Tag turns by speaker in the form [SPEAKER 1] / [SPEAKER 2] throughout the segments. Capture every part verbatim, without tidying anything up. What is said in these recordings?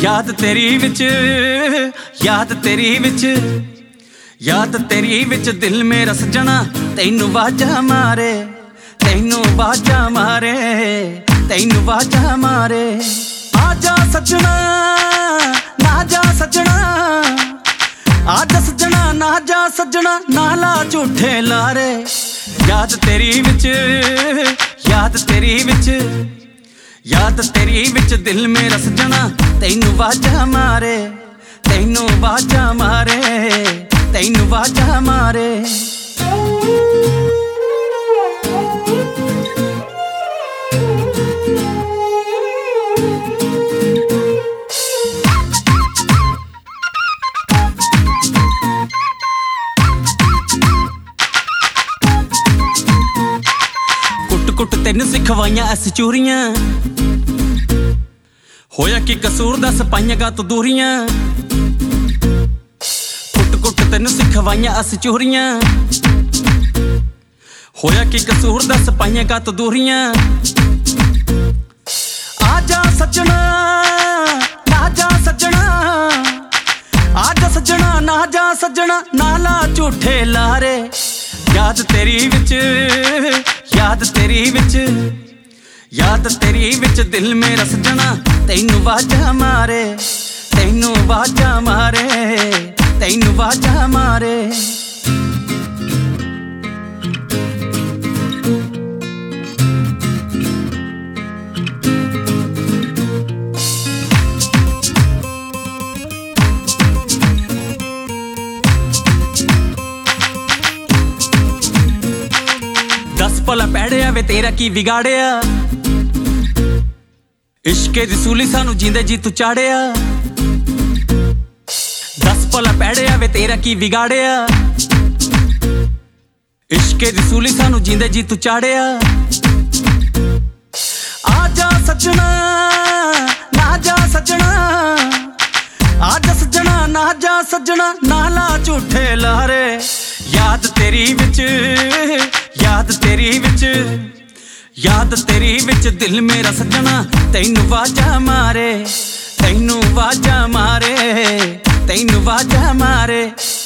[SPEAKER 1] याद तेरी विच याद तेरी विच याद तेरी विच दिल मेरा सजना तैनू वाजा मारे तैनू वाजा मारे तैनू वाजा मारे। आजा सजना ना जा सजना आजा सजना ना जा सजना नाला झूठे लारे। याद तेरी विच याद तेरी विच याद तेरी विच दिल मेरा सजना तैनू वाजा मारे तैनू वाजा मारे तैनू वाजा मारे। कुट कुट तेन सिखवाइयां अस चूरियां होया कि कसूर दस पाइयां गा तू दूरियां। कुट कुट तेन सिखवाइयां अस चूरियां होया कि कसूर दस पाइयां गा तू दूरियां। आजा सजना ना जा सजना आजा सजना ना जा सजना नाला झूठे लारे। याद तेरी विच याद तेरी विच याद तेरी विच दिल मेरा सजना तैनू वाजा मारे तैनू वाजा मारे तैनू वाजा मारे। दस भला पैड़िया वे तेरा की बिगाड़िया इश्के दी सूली सानू जींदे जी तू चाड़िया। दस भला पैड़िया वे तेरा की बिगाड़िया इश्के दी सूली सानू जींदे जी तू चाड़िया। आजा सजना ना जा सजना आजा सजना ना जा सजना नाला झूठे लारे। याद तेरी विच याद तेरी विच याद तेरी विच दिल मेरा सजना तैनू वाजा मारे तैनू वाजा मारे तैनू वाजा मारे।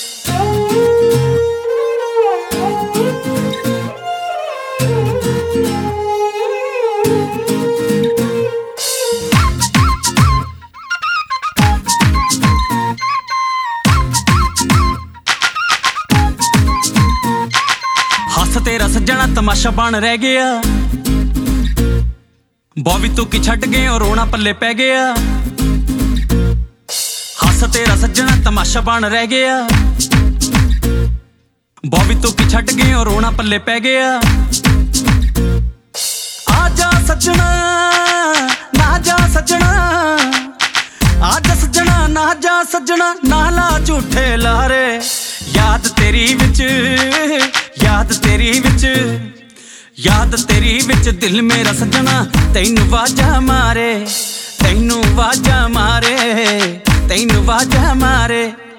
[SPEAKER 1] हस तेरा सजना तमाशा बन रह गया बॉबी तू की छट गए और रोना पल्ले पै गया। हस तेरा सजना तमाशा बन रह गया बॉबी तू की छट गए और रोना पल्ले पै गया। आजा सजना ना जा सजना आजा सजना ना जा सजना नाला झूठे लारे। याद तेरी विच याद तेरी विच याद तेरी विच दिल मेरा सजना तैनू वाजा मारे तैनू वाजा मारे तैनू वाजा मारे।